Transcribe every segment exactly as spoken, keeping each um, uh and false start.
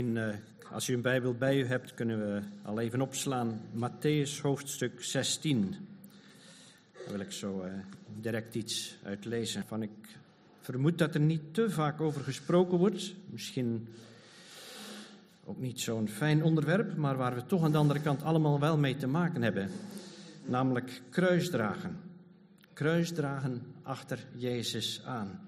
Uh, als u een Bijbel bij u hebt, kunnen we al even opslaan. Mattheüs hoofdstuk zestien. Daar wil ik zo uh, direct iets uit lezen. Van, ik vermoed dat er niet te vaak over gesproken wordt. Misschien ook niet zo'n fijn onderwerp, maar waar we toch aan de andere kant allemaal wel mee te maken hebben. Namelijk kruisdragen. Kruisdragen achter Jezus aan.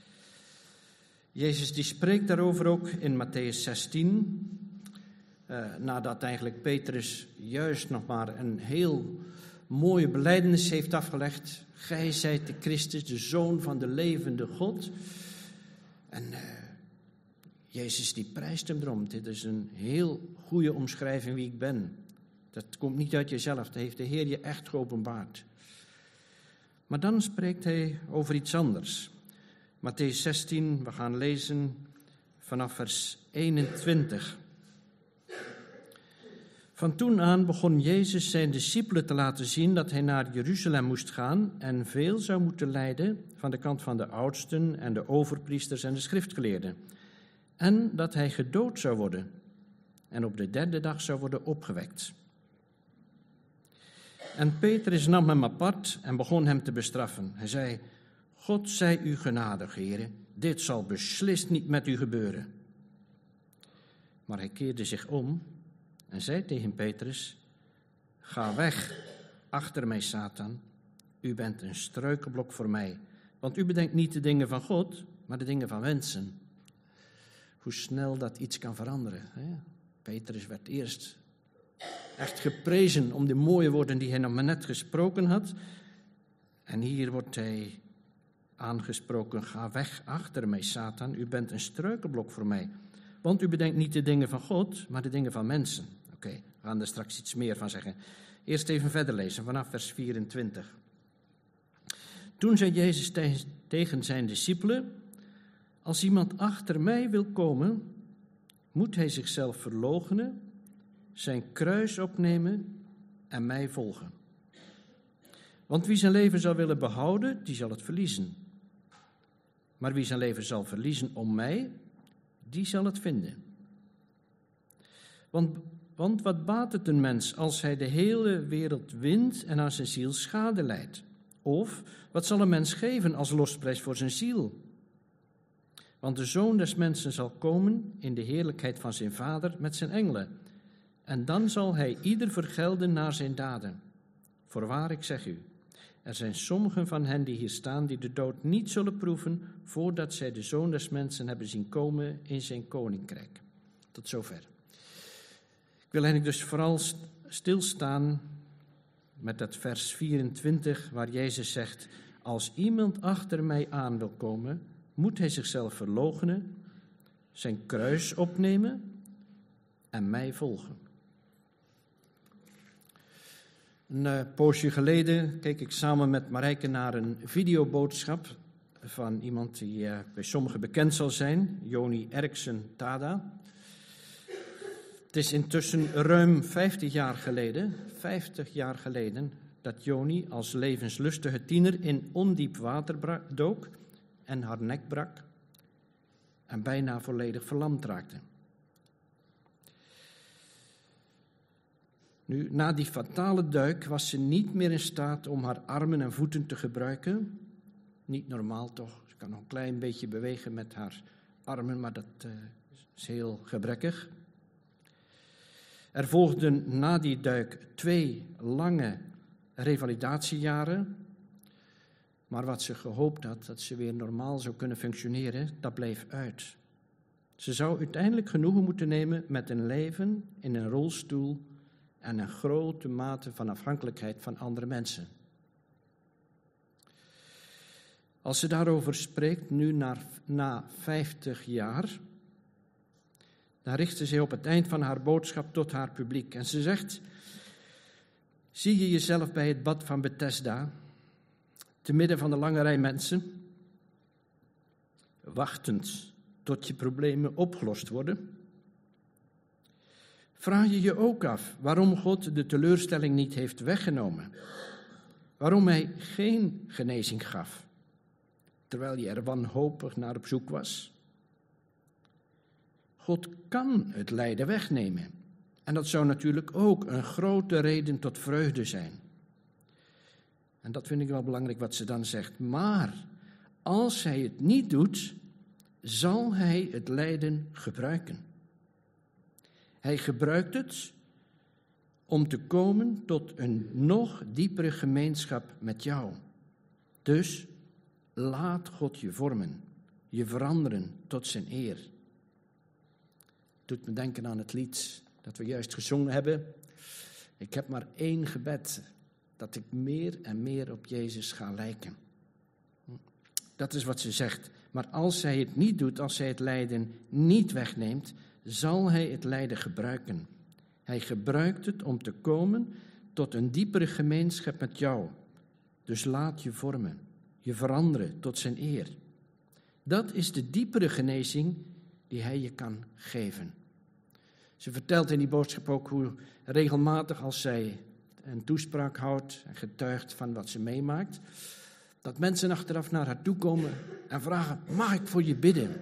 Jezus die spreekt daarover ook in Mattheüs zestien, uh, nadat eigenlijk Petrus juist nog maar een heel mooie belijdenis heeft afgelegd. Gij zijt de Christus, de Zoon van de levende God. En uh, Jezus die prijst hem erom. Dit is een heel goede omschrijving wie ik ben. Dat komt niet uit jezelf, dat heeft de Heer je echt geopenbaard. Maar dan spreekt hij over iets anders. Mattheüs zestien, we gaan lezen vanaf vers eenentwintig. Van toen aan begon Jezus zijn discipelen te laten zien dat hij naar Jeruzalem moest gaan en veel zou moeten lijden van de kant van de oudsten en de overpriesters en de schriftgeleerden. En dat hij gedood zou worden en op de derde dag zou worden opgewekt. En Petrus nam hem apart en begon hem te bestraffen. Hij zei: God zij u genadig, heren, dit zal beslist niet met u gebeuren. Maar hij keerde zich om en zei tegen Petrus: Ga weg, achter mij, Satan. U bent een struikelblok voor mij, want u bedenkt niet de dingen van God, maar de dingen van mensen. Hoe snel dat iets kan veranderen. Hè? Petrus werd eerst echt geprezen om de mooie woorden die hij nog maar net gesproken had. En hier wordt hij aangesproken: Ga weg achter mij, Satan. U bent een struikelblok voor mij. Want u bedenkt niet de dingen van God, maar de dingen van mensen. Oké, okay, we gaan er straks iets meer van zeggen. Eerst even verder lezen, vanaf vers vierentwintig. Toen zei Jezus tegen zijn discipelen: Als iemand achter mij wil komen, moet hij zichzelf verloochenen, zijn kruis opnemen en mij volgen. Want wie zijn leven zal willen behouden, die zal het verliezen. Maar wie zijn leven zal verliezen om mij, die zal het vinden. Want, want wat baat het een mens als hij de hele wereld wint en aan zijn ziel schade lijdt? Of wat zal een mens geven als losprijs voor zijn ziel? Want de Zoon des mensen zal komen in de heerlijkheid van zijn Vader met zijn engelen. En dan zal hij ieder vergelden naar zijn daden. Voorwaar, ik zeg u, er zijn sommigen van hen die hier staan die de dood niet zullen proeven voordat zij de Zoon des mensen hebben zien komen in zijn koninkrijk. Tot zover. Ik wil eigenlijk dus vooral stilstaan met dat vers vierentwintig waar Jezus zegt: Als iemand achter mij aan wil komen, moet hij zichzelf verloochenen, zijn kruis opnemen en mij volgen. Een uh, poosje geleden keek ik samen met Marijke naar een videoboodschap van iemand die uh, bij sommigen bekend zal zijn, Joni Erik Tada. Het is intussen ruim vijftig jaar geleden, vijftig jaar geleden, dat Joni als levenslustige tiener in ondiep water bra- dook en haar nek brak en bijna volledig verlamd raakte. Nu, na die fatale duik was ze niet meer in staat om haar armen en voeten te gebruiken. Niet normaal toch, ze kan nog een klein beetje bewegen met haar armen, maar dat uh, is heel gebrekkig. Er volgden na die duik twee lange revalidatiejaren. Maar wat ze gehoopt had, dat ze weer normaal zou kunnen functioneren, dat bleef uit. Ze zou uiteindelijk genoegen moeten nemen met een leven in een rolstoel en een grote mate van afhankelijkheid van andere mensen. Als ze daarover spreekt, nu na, na vijftig jaar, dan richt ze zich op het eind van haar boodschap tot haar publiek. En ze zegt: Zie je jezelf bij het bad van Bethesda, te midden van de lange rij mensen, wachtend tot je problemen opgelost worden? Vraag je je ook af waarom God de teleurstelling niet heeft weggenomen? Waarom hij geen genezing gaf, terwijl je er wanhopig naar op zoek was? God kan het lijden wegnemen. En dat zou natuurlijk ook een grote reden tot vreugde zijn. En dat vind ik wel belangrijk wat ze dan zegt. Maar als hij het niet doet, zal hij het lijden gebruiken. Hij gebruikt het om te komen tot een nog diepere gemeenschap met jou. Dus laat God je vormen, je veranderen tot zijn eer. Het doet me denken aan het lied dat we juist gezongen hebben. Ik heb maar één gebed, dat ik meer en meer op Jezus ga lijken. Dat is wat ze zegt. Maar als hij het niet doet, als hij het lijden niet wegneemt, zal hij het lijden gebruiken. Hij gebruikt het om te komen tot een diepere gemeenschap met jou. Dus laat je vormen, je veranderen tot zijn eer. Dat is de diepere genezing die hij je kan geven. Ze vertelt in die boodschap ook hoe regelmatig als zij een toespraak houdt en getuigt van wat ze meemaakt, dat mensen achteraf naar haar toe komen en vragen, mag ik voor je bidden?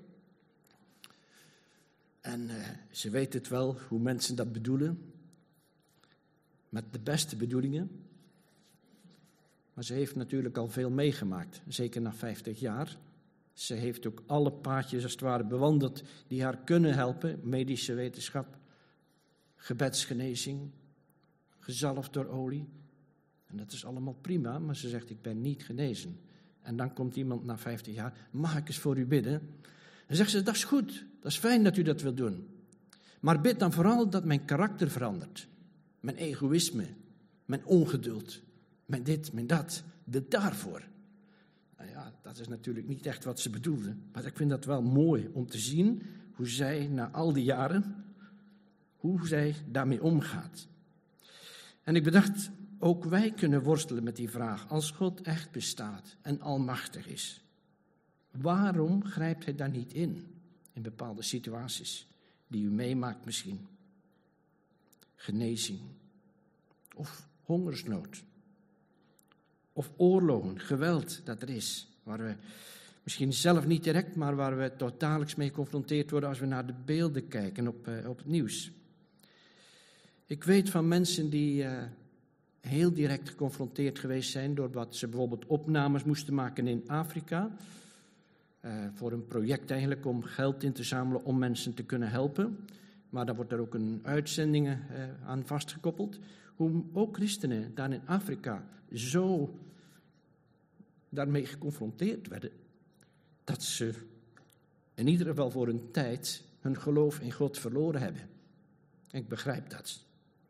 En uh, ze weet het wel, hoe mensen dat bedoelen, met de beste bedoelingen. Maar ze heeft natuurlijk al veel meegemaakt, zeker na vijftig jaar. Ze heeft ook alle paadjes als het ware bewandeld die haar kunnen helpen. Medische wetenschap, gebedsgenezing, gezalfd door olie. En dat is allemaal prima, maar ze zegt, ik ben niet genezen. En dan komt iemand na vijftig jaar, mag ik eens voor u bidden? En zegt ze, dat is goed, dat is fijn dat u dat wilt doen. Maar bid dan vooral dat mijn karakter verandert. Mijn egoïsme, mijn ongeduld, mijn dit, mijn dat. Bid daarvoor. Nou ja, dat is natuurlijk niet echt wat ze bedoelde. Maar ik vind dat wel mooi om te zien hoe zij na al die jaren, hoe zij daarmee omgaat. En ik bedacht, ook wij kunnen worstelen met die vraag. Als God echt bestaat en almachtig is, waarom grijpt hij daar niet in? In bepaalde situaties die u meemaakt misschien. Genezing. Of hongersnood. Of oorlogen, geweld dat er is. Waar we misschien zelf niet direct, maar waar we totaallijks mee geconfronteerd worden als we naar de beelden kijken op, uh, op het nieuws. Ik weet van mensen die uh, heel direct geconfronteerd geweest zijn door wat ze bijvoorbeeld opnames moesten maken in Afrika. Uh, voor een project eigenlijk om geld in te zamelen om mensen te kunnen helpen. Maar daar wordt er ook een uitzending uh, aan vastgekoppeld. Hoe ook christenen daar in Afrika zo daarmee geconfronteerd werden, dat ze in ieder geval voor een tijd hun geloof in God verloren hebben. Ik begrijp dat.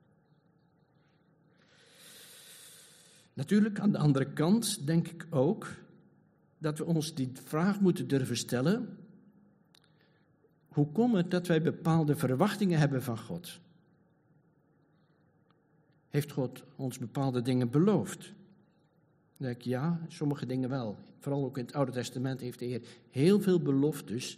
Natuurlijk, aan de andere kant denk ik ook dat we ons die vraag moeten durven stellen: hoe komt het dat wij bepaalde verwachtingen hebben van God? Heeft God ons bepaalde dingen beloofd? Dan denk ik, ja, sommige dingen wel. Vooral ook in het Oude Testament heeft de Heer heel veel beloftes.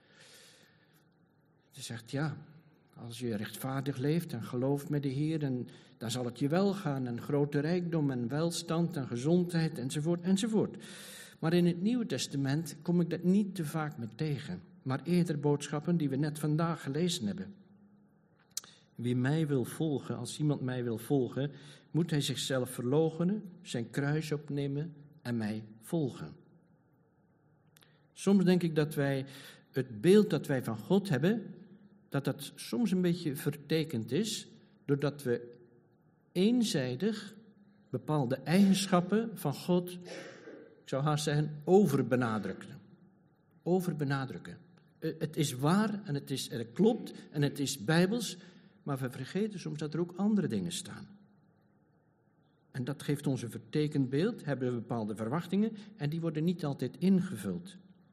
Hij zegt, ja, als je rechtvaardig leeft en gelooft met de Heer, en dan zal het je wel gaan. En grote rijkdom en welstand en gezondheid enzovoort enzovoort. Maar in het Nieuwe Testament kom ik dat niet te vaak meer tegen. Maar eerder boodschappen die we net vandaag gelezen hebben. Wie mij wil volgen, als iemand mij wil volgen, moet hij zichzelf verloochenen, zijn kruis opnemen en mij volgen. Soms denk ik dat wij het beeld dat wij van God hebben, dat dat soms een beetje vertekend is, doordat we eenzijdig bepaalde eigenschappen van God, ik zou haast zeggen, overbenadrukken. Overbenadrukken. Het is waar en het, is, het klopt en het is bijbels, maar we vergeten soms dat er ook andere dingen staan. En dat geeft ons een vertekend beeld, hebben we bepaalde verwachtingen en die worden niet altijd ingevuld.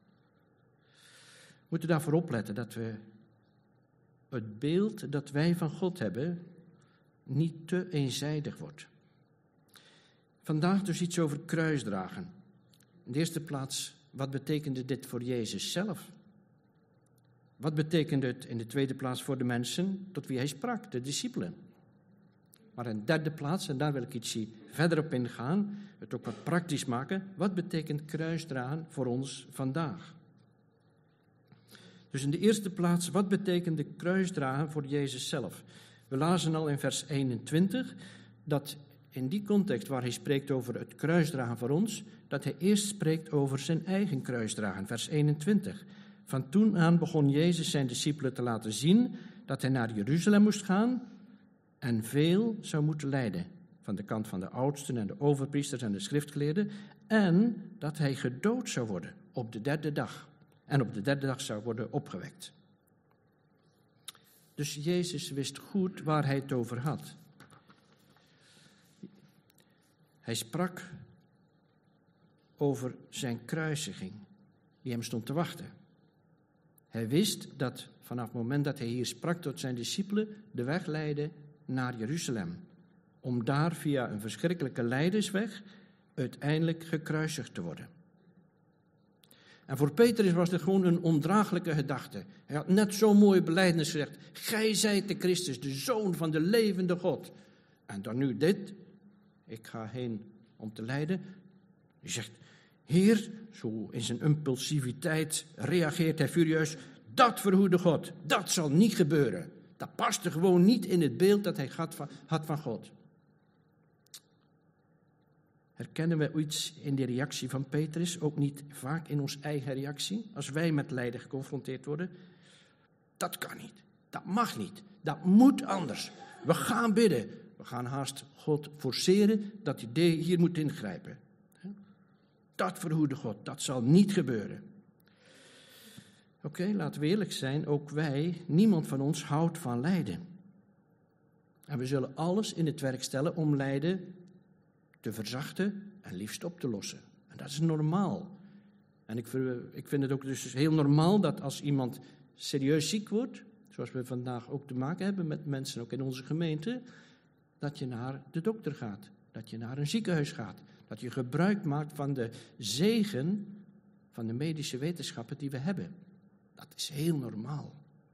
We moeten daarvoor opletten dat we het beeld dat wij van God hebben niet te eenzijdig wordt. Vandaag dus iets over kruisdragen. In de eerste plaats, wat betekende dit voor Jezus zelf? Wat betekende het in de tweede plaats voor de mensen tot wie hij sprak, de discipelen? Maar in de derde plaats, en daar wil ik ietsje verder op ingaan, het ook wat praktisch maken, wat betekent kruisdragen voor ons vandaag? Dus in de eerste plaats, wat betekent de kruisdragen voor Jezus zelf? We lazen al in vers eenentwintig dat in die context waar hij spreekt over het kruisdragen voor ons, dat hij eerst spreekt over zijn eigen kruisdragen. Vers eenentwintig. Van toen aan begon Jezus zijn discipelen te laten zien dat hij naar Jeruzalem moest gaan en veel zou moeten lijden. Van de kant van de oudsten en de overpriesters en de schriftgeleerden. En dat hij gedood zou worden op de derde dag. En op de derde dag zou worden opgewekt. Dus Jezus wist goed waar hij het over had. Hij sprak over zijn kruisiging, die hem stond te wachten. Hij wist dat vanaf het moment dat hij hier sprak tot zijn discipelen, de weg leidde naar Jeruzalem. Om daar via een verschrikkelijke lijdensweg uiteindelijk gekruisigd te worden. En voor Petrus was het gewoon een ondraaglijke gedachte. Hij had net zo'n mooie belijdenis gezegd. Gij zijt de Christus, de Zoon van de levende God. En dan nu dit. Ik ga heen om te lijden. Hij zegt, Heer, zo in zijn impulsiviteit reageert hij furieus. Dat verhoede God, dat zal niet gebeuren. Dat paste gewoon niet in het beeld dat hij had van God. Herkennen we iets in de reactie van Petrus, ook niet vaak in onze eigen reactie, als wij met lijden geconfronteerd worden? Dat kan niet, dat mag niet, dat moet anders. We gaan bidden, we gaan haast God forceren dat hij hier moet ingrijpen. Dat verhoede God, dat zal niet gebeuren. Oké, okay, laten we eerlijk zijn, ook wij, niemand van ons houdt van lijden. En we zullen alles in het werk stellen om lijden te verzachten en liefst op te lossen. En dat is normaal. En ik vind, ik vind het ook dus heel normaal dat als iemand serieus ziek wordt, zoals we vandaag ook te maken hebben met mensen ook in onze gemeente, dat je naar de dokter gaat, dat je naar een ziekenhuis gaat, dat je gebruik maakt van de zegen van de medische wetenschappen die we hebben. Dat is heel normaal.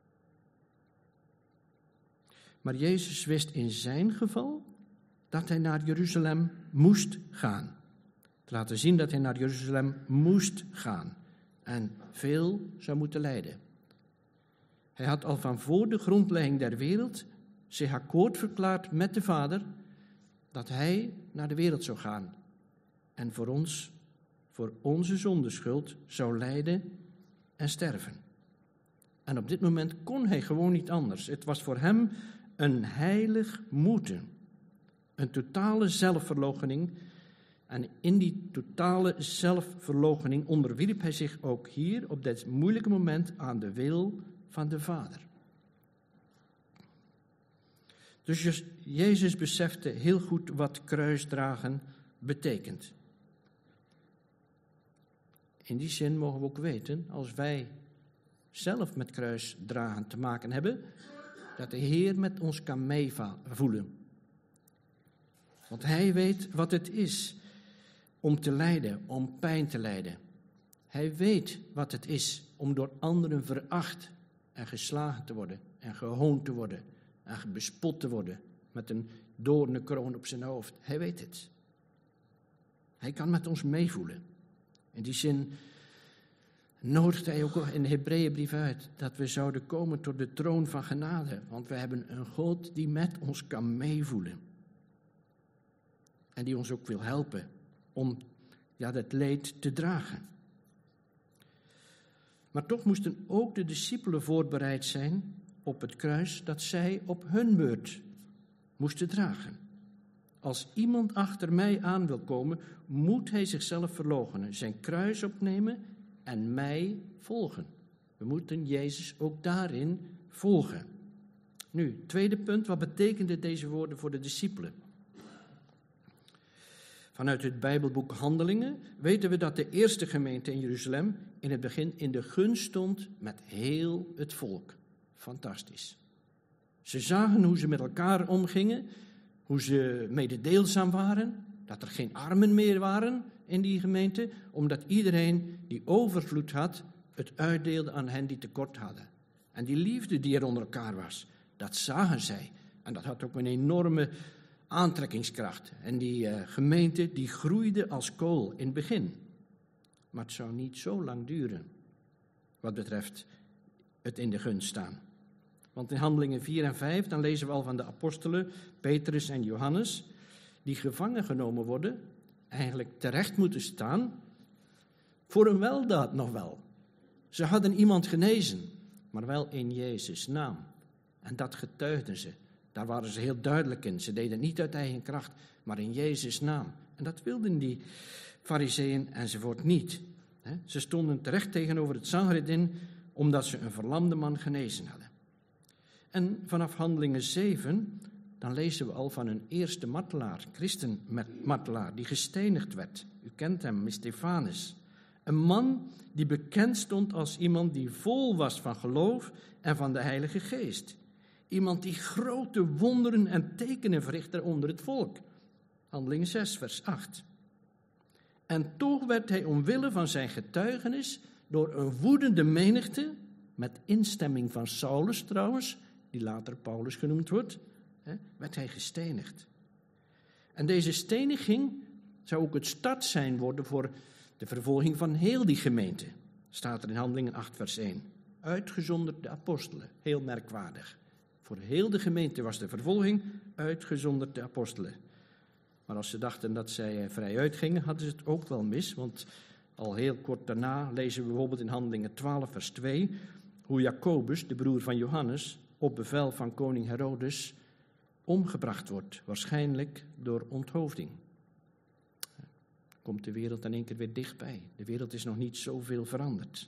Maar Jezus wist in zijn geval dat hij naar Jeruzalem moest gaan. Te laten zien dat hij naar Jeruzalem moest gaan. En veel zou moeten lijden. Hij had al van voor de grondlegging der wereld zich akkoord verklaard met de Vader dat hij naar de wereld zou gaan. En voor ons, voor onze zondeschuld, zou lijden en sterven. En op dit moment kon hij gewoon niet anders. Het was voor hem een heilig moeten. Een totale zelfverloochening. En in die totale zelfverloochening onderwierp hij zich ook hier op dit moeilijke moment aan de wil van de Vader. Dus Jezus besefte heel goed wat kruisdragen betekent. In die zin mogen we ook weten, als wij zelf met kruisdragen te maken hebben, dat de Heer met ons kan meevoelen. Want hij weet wat het is om te lijden, om pijn te lijden. Hij weet wat het is om door anderen veracht en geslagen te worden en gehoond te worden en bespot te worden met een doornenkroon op zijn hoofd. Hij weet het. Hij kan met ons meevoelen. In die zin nodigt hij ook in de Hebreeënbrief uit dat we zouden komen tot de troon van genade. Want we hebben een God die met ons kan meevoelen. En die ons ook wil helpen om ja, dat leed te dragen. Maar toch moesten ook de discipelen voorbereid zijn op het kruis dat zij op hun beurt moesten dragen. Als iemand achter mij aan wil komen, moet hij zichzelf verloochenen, zijn kruis opnemen en mij volgen. We moeten Jezus ook daarin volgen. Nu, tweede punt, wat betekenden deze woorden voor de discipelen? Vanuit het Bijbelboek Handelingen weten we dat de eerste gemeente in Jeruzalem in het begin in de gunst stond met heel het volk. Fantastisch. Ze zagen hoe ze met elkaar omgingen, hoe ze mededeelzaam waren, dat er geen armen meer waren in die gemeente, omdat iedereen die overvloed had, het uitdeelde aan hen die tekort hadden. En die liefde die er onder elkaar was, dat zagen zij. En dat had ook een enorme aantrekkingskracht. En die uh, gemeente die groeide als kool in het begin. Maar het zou niet zo lang duren. Wat betreft het in de gunst staan. Want in Handelingen vier en vijf, dan lezen we al van de apostelen, Petrus en Johannes, die gevangen genomen worden, eigenlijk terecht moeten staan, voor een weldaad nog wel. Ze hadden iemand genezen, maar wel in Jezus' naam. En dat getuigden ze. Daar waren ze heel duidelijk in. Ze deden het niet uit eigen kracht, maar in Jezus' naam. En dat wilden die Farizeeën enzovoort niet. Ze stonden terecht tegenover het Sanhedrin, omdat ze een verlamde man genezen hadden. En vanaf Handelingen zeven, dan lezen we al van een eerste martelaar, christenmartelaar, die gestenigd werd. U kent hem, Stefanus. Een man die bekend stond als iemand die vol was van geloof en van de Heilige Geest. Iemand die grote wonderen en tekenen verrichtte onder het volk. Handelingen zes, vers acht. En toch werd hij omwille van zijn getuigenis door een woedende menigte, met instemming van Saulus trouwens, die later Paulus genoemd wordt, werd hij gestenigd. En deze steniging zou ook het start zijn worden voor de vervolging van heel die gemeente. Staat er in Handelingen acht, vers één. Uitgezonderd de apostelen. Heel merkwaardig. Voor heel de gemeente was de vervolging, uitgezonderd de apostelen. Maar als ze dachten dat zij vrij uitgingen, hadden ze het ook wel mis. Want al heel kort daarna lezen we bijvoorbeeld in Handelingen twaalf, vers twee... hoe Jacobus, de broer van Johannes, op bevel van koning Herodes omgebracht wordt. Waarschijnlijk door onthoofding. Komt de wereld in één keer weer dichtbij. De wereld is nog niet zoveel veranderd.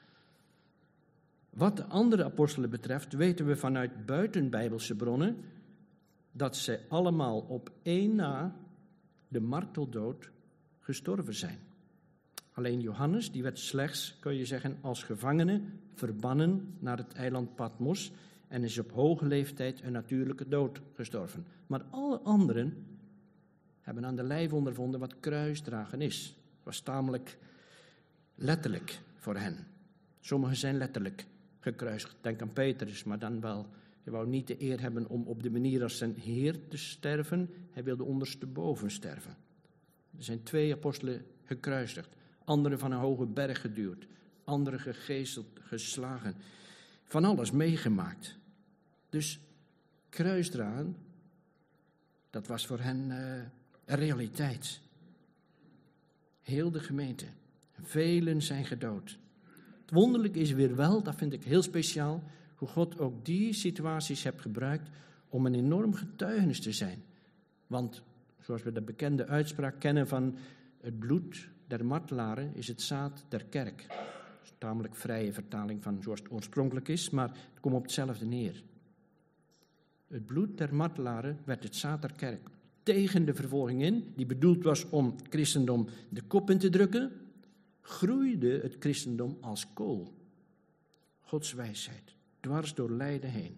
Wat de andere apostelen betreft, weten we vanuit buitenbijbelse bronnen dat zij allemaal op één na de marteldood gestorven zijn. Alleen Johannes, die werd slechts, kun je zeggen, als gevangene verbannen naar het eiland Patmos en is op hoge leeftijd een natuurlijke dood gestorven. Maar alle anderen hebben aan de lijf ondervonden wat kruisdragen is. Het was tamelijk letterlijk voor hen. Sommigen zijn letterlijk gekruisigd. Denk aan Petrus, maar dan wel. Hij wou niet de eer hebben om op de manier als zijn Heer te sterven. Hij wilde ondersteboven sterven. Er zijn twee apostelen gekruisigd. Anderen van een hoge berg geduwd. Anderen gegezeld, geslagen. Van alles meegemaakt. Dus kruisdragen, dat was voor hen uh, een realiteit. Heel de gemeente. Velen zijn gedood. Het wonderlijke is weer wel, dat vind ik heel speciaal, hoe God ook die situaties heeft gebruikt om een enorm getuigenis te zijn. Want, zoals we de bekende uitspraak kennen van het bloed der martelaren is het zaad der kerk. Dat is een tamelijk vrije vertaling van zoals het oorspronkelijk is, maar het komt op hetzelfde neer. Het bloed der martelaren werd het zaad der kerk. Tegen de vervolging in, die bedoeld was om het christendom de kop in te drukken, groeide het christendom als kool. Gods wijsheid, dwars door lijden heen.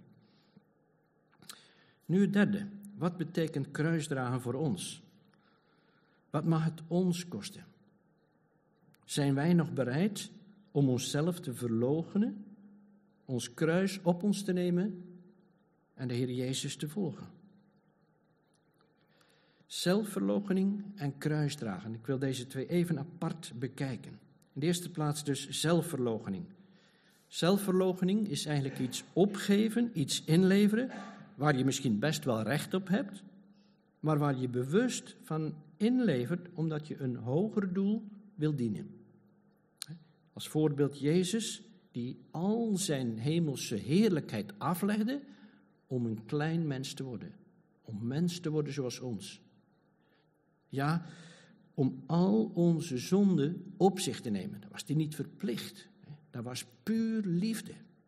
Nu het derde. Wat betekent kruisdragen voor ons? Wat mag het ons kosten? Zijn wij nog bereid om onszelf te verloochenen, ons kruis op ons te nemen en de Heer Jezus te volgen? Zelfverloochening en kruisdragen. Ik wil deze twee even apart bekijken. In de eerste plaats dus zelfverloochening. Zelfverloochening is eigenlijk iets opgeven, iets inleveren, waar je misschien best wel recht op hebt, maar waar je bewust van inlevert omdat je een hoger doel wil dienen. Als voorbeeld Jezus, die al zijn hemelse heerlijkheid aflegde om een klein mens te worden. Om mens te worden zoals ons. Ja, om al onze zonden op zich te nemen. Dat was hij niet verplicht. Dat was puur liefde.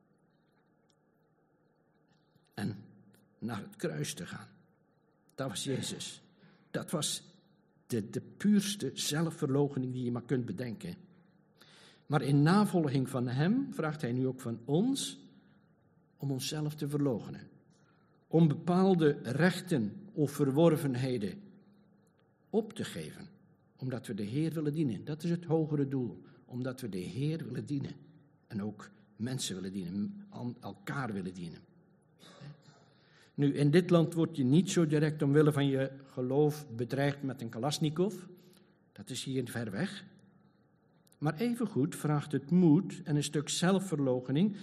En naar het kruis te gaan. Dat was Jezus. Dat was de, de puurste zelfverloochening die je maar kunt bedenken. Maar in navolging van hem vraagt hij nu ook van ons om onszelf te verloochenen. Om bepaalde rechten of verworvenheden op te geven. Omdat we de Heer willen dienen. Dat is het hogere doel. Omdat we de Heer willen dienen. En ook mensen willen dienen. Elkaar willen dienen. Nu, in dit land word je niet zo direct omwille van je geloof bedreigd met een Kalasnikov. Dat is hier ver weg. Maar evengoed vraagt het moed en een stuk zelfverloochening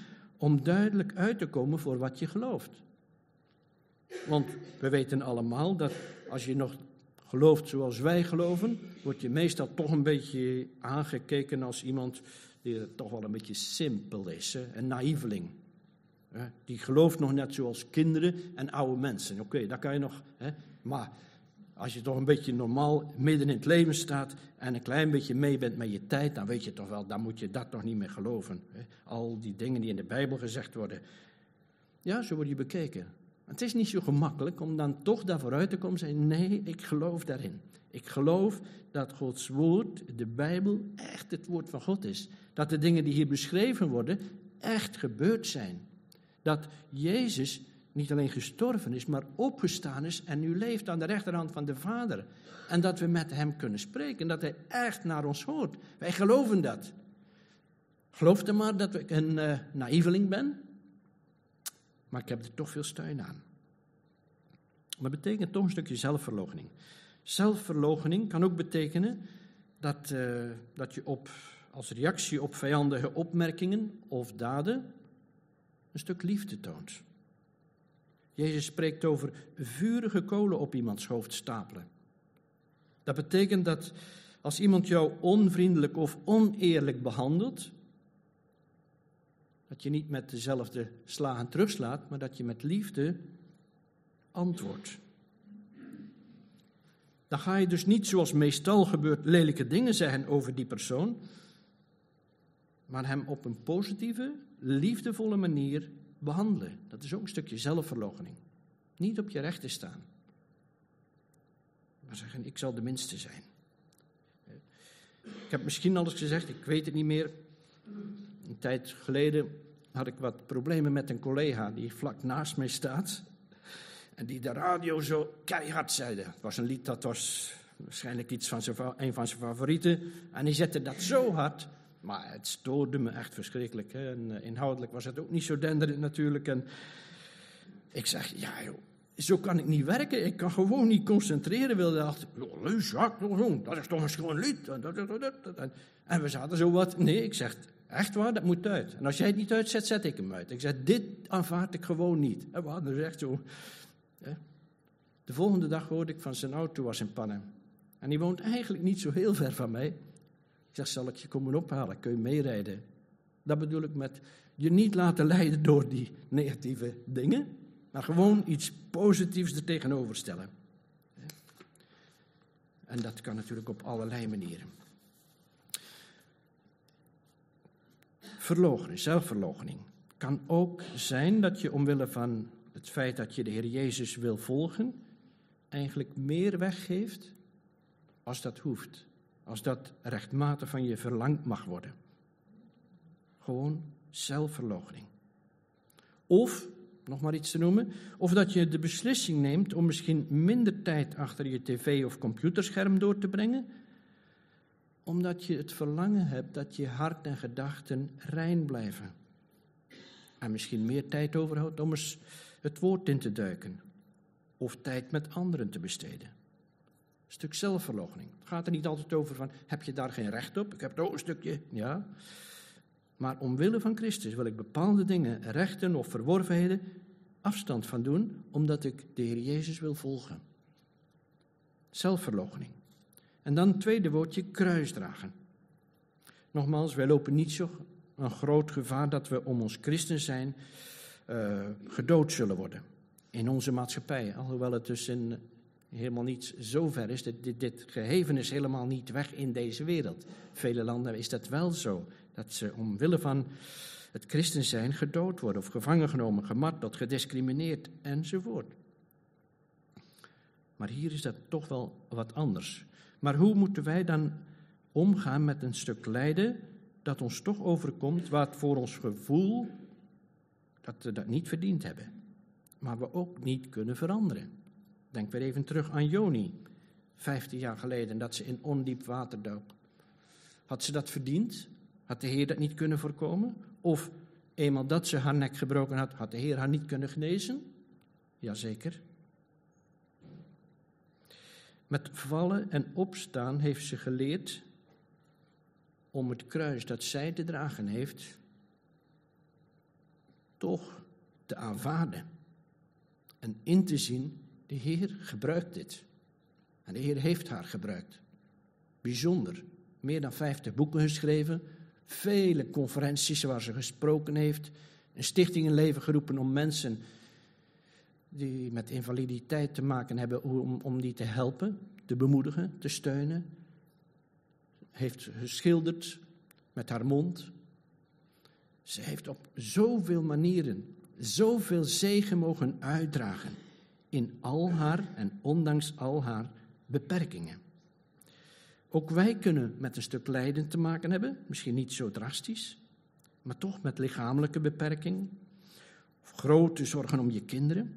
om duidelijk uit te komen voor wat je gelooft. Want we weten allemaal dat als je nog gelooft zoals wij geloven, word je meestal toch een beetje aangekeken als iemand die toch wel een beetje simpel is, hè? Een naïveling. Hè? Die gelooft nog net zoals kinderen en oude mensen. Oké, okay, dat kan je nog, hè? Maar als je toch een beetje normaal midden in het leven staat en een klein beetje mee bent met je tijd, dan weet je toch wel, dan moet je dat nog niet meer geloven. Hè? Al die dingen die in de Bijbel gezegd worden, ja, zo word je bekeken. Het is niet zo gemakkelijk om dan toch daarvoor uit te komen en zeggen, nee, ik geloof daarin. Ik geloof dat Gods woord, de Bijbel, echt het woord van God is. Dat de dingen die hier beschreven worden, echt gebeurd zijn. Dat Jezus niet alleen gestorven is, maar opgestaan is en nu leeft aan de rechterhand van de Vader. En dat we met hem kunnen spreken, dat hij echt naar ons hoort. Wij geloven dat. Geloof er maar dat ik een uh, naïveling ben, maar ik heb er toch veel steun aan. Dat betekent toch een stukje zelfverloochening. Zelfverloochening kan ook betekenen dat, uh, dat je op, als reactie op vijandige opmerkingen of daden een stuk liefde toont. Jezus spreekt over vurige kolen op iemands hoofd stapelen. Dat betekent dat als iemand jou onvriendelijk of oneerlijk behandelt, dat je niet met dezelfde slagen terugslaat, maar dat je met liefde antwoordt. Dan ga je dus niet zoals meestal gebeurt lelijke dingen zeggen over die persoon, maar hem op een positieve, liefdevolle manier behandelen. Dat is ook een stukje zelfverloochening. Niet op je rechten staan, maar zeggen, ik zal de minste zijn. Ik heb misschien al eens gezegd, ik weet het niet meer. Een tijd geleden had ik wat problemen met een collega die vlak naast mij staat. En die de radio zo keihard zeide. Het was een lied dat was waarschijnlijk iets van zijn, een van zijn favorieten. En hij zette dat zo hard, maar het stoorde me echt verschrikkelijk. Hè? En uh, inhoudelijk was het ook niet zo denderend natuurlijk. En ik zeg, ja joh, zo kan ik niet werken. Ik kan gewoon niet concentreren. Wilde dacht, leus, ja, dat is toch een schoon lied. En we zaten zo wat. Nee, ik zeg, echt waar, dat moet uit. En als jij het niet uitzet, zet ik hem uit. Ik zeg, dit aanvaard ik gewoon niet. En we hadden dus echt zo. De volgende dag hoorde ik van zijn auto was in pannen. En die woont eigenlijk niet zo heel ver van mij. Ik zeg, zal ik je komen ophalen? Kun je meerijden? Dat bedoel ik met je niet laten leiden door die negatieve dingen, maar gewoon iets positiefs er tegenover stellen. En dat kan natuurlijk op allerlei manieren. Verloochening, zelfverloochening. Kan ook zijn dat je omwille van het feit dat je de Heer Jezus wil volgen, eigenlijk meer weggeeft als dat hoeft. Als dat rechtmatig van je verlangd mag worden. Gewoon zelfverloochening. Of, nog maar iets te noemen, of dat je de beslissing neemt om misschien minder tijd achter je tv of computerscherm door te brengen, omdat je het verlangen hebt dat je hart en gedachten rein blijven. En misschien meer tijd overhoudt om eens het woord in te duiken. Of tijd met anderen te besteden. Een stuk zelfverloochening. Het gaat er niet altijd over van, heb je daar geen recht op? Ik heb er ook een stukje, ja. Maar omwille van Christus wil ik bepaalde dingen, rechten of verworvenheden, afstand van doen, omdat ik de Heer Jezus wil volgen. Zelfverloochening. En dan het tweede woordje, kruisdragen. Nogmaals, wij lopen niet zo een groot gevaar dat we om ons christen zijn uh, gedood zullen worden. In onze maatschappij, alhoewel het dus in, helemaal niet zo ver is. Dit, dit, dit geheven is helemaal niet weg in deze wereld. Vele landen is dat wel zo. Dat ze omwille van het christen zijn gedood worden of gevangen genomen, gemarteld, gediscrimineerd enzovoort. Maar hier is dat toch wel wat anders. Maar hoe moeten wij dan omgaan met een stuk lijden dat ons toch overkomt, wat voor ons gevoel dat we dat niet verdiend hebben, maar we ook niet kunnen veranderen? Denk weer even terug aan Joni, vijftien jaar geleden, dat ze in ondiep water dook. Had ze dat verdiend? Had de Heer dat niet kunnen voorkomen? Of eenmaal dat ze haar nek gebroken had, had de Heer haar niet kunnen genezen? Jazeker. Met vallen en opstaan heeft ze geleerd om het kruis dat zij te dragen heeft toch te aanvaarden. En in te zien, de Heer gebruikt dit. En de Heer heeft haar gebruikt. Bijzonder. Meer dan vijftig boeken geschreven. Vele conferenties waar ze gesproken heeft. Een stichting in leven geroepen om mensen die met invaliditeit te maken hebben, om, om die te helpen, te bemoedigen, te steunen. Heeft geschilderd met haar mond. Ze heeft op zoveel manieren zoveel zegen mogen uitdragen in al haar en ondanks al haar beperkingen. Ook wij kunnen met een stuk lijden te maken hebben, misschien niet zo drastisch, maar toch met lichamelijke beperking, of grote zorgen om je kinderen,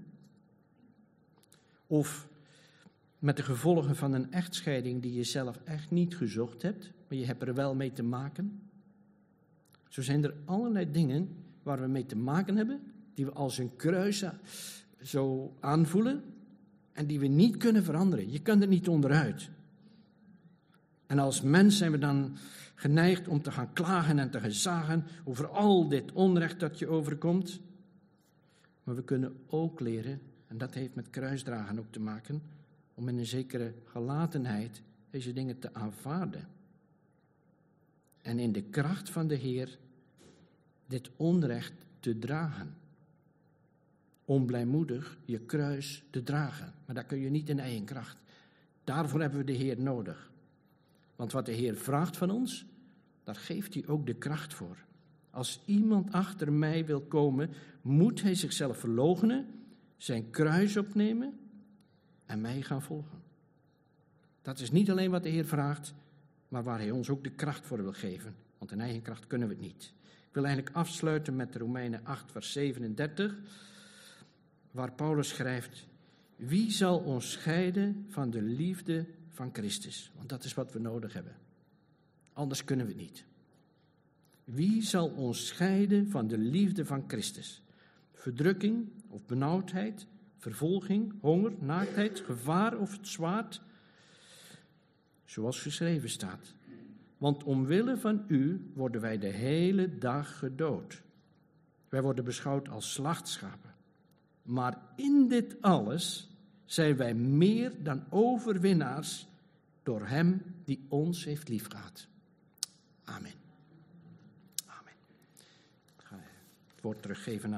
of met de gevolgen van een echtscheiding die je zelf echt niet gezocht hebt, maar je hebt er wel mee te maken. Zo zijn er allerlei dingen waar we mee te maken hebben, die we als een kruis zo aanvoelen en die we niet kunnen veranderen. Je kunt er niet onderuit. En als mens zijn we dan geneigd om te gaan klagen en te gezagen over al dit onrecht dat je overkomt. Maar we kunnen ook leren, en dat heeft met kruisdragen ook te maken, om in een zekere gelatenheid deze dingen te aanvaarden. En in de kracht van de Heer dit onrecht te dragen. Om blijmoedig je kruis te dragen. Maar dat kun je niet in eigen kracht. Daarvoor hebben we de Heer nodig. Want wat de Heer vraagt van ons, daar geeft hij ook de kracht voor. Als iemand achter mij wil komen, moet hij zichzelf verloochenen, zijn kruis opnemen en mij gaan volgen. Dat is niet alleen wat de Heer vraagt, maar waar hij ons ook de kracht voor wil geven. Want in eigen kracht kunnen we het niet. Ik wil eigenlijk afsluiten met Romeinen acht, vers zevenendertig, waar Paulus schrijft: wie zal ons scheiden van de liefde van Christus? Want dat is wat we nodig hebben. Anders kunnen we het niet. Wie zal ons scheiden van de liefde van Christus? Verdrukking of benauwdheid, vervolging, honger, naaktheid, gevaar of het zwaard? Zoals geschreven staat. Want omwille van u worden wij de hele dag gedood. Wij worden beschouwd als slachtschapen. Maar in dit alles zijn wij meer dan overwinnaars door hem die ons heeft liefgehad. Amen. Amen. Ik ga het woord teruggeven aan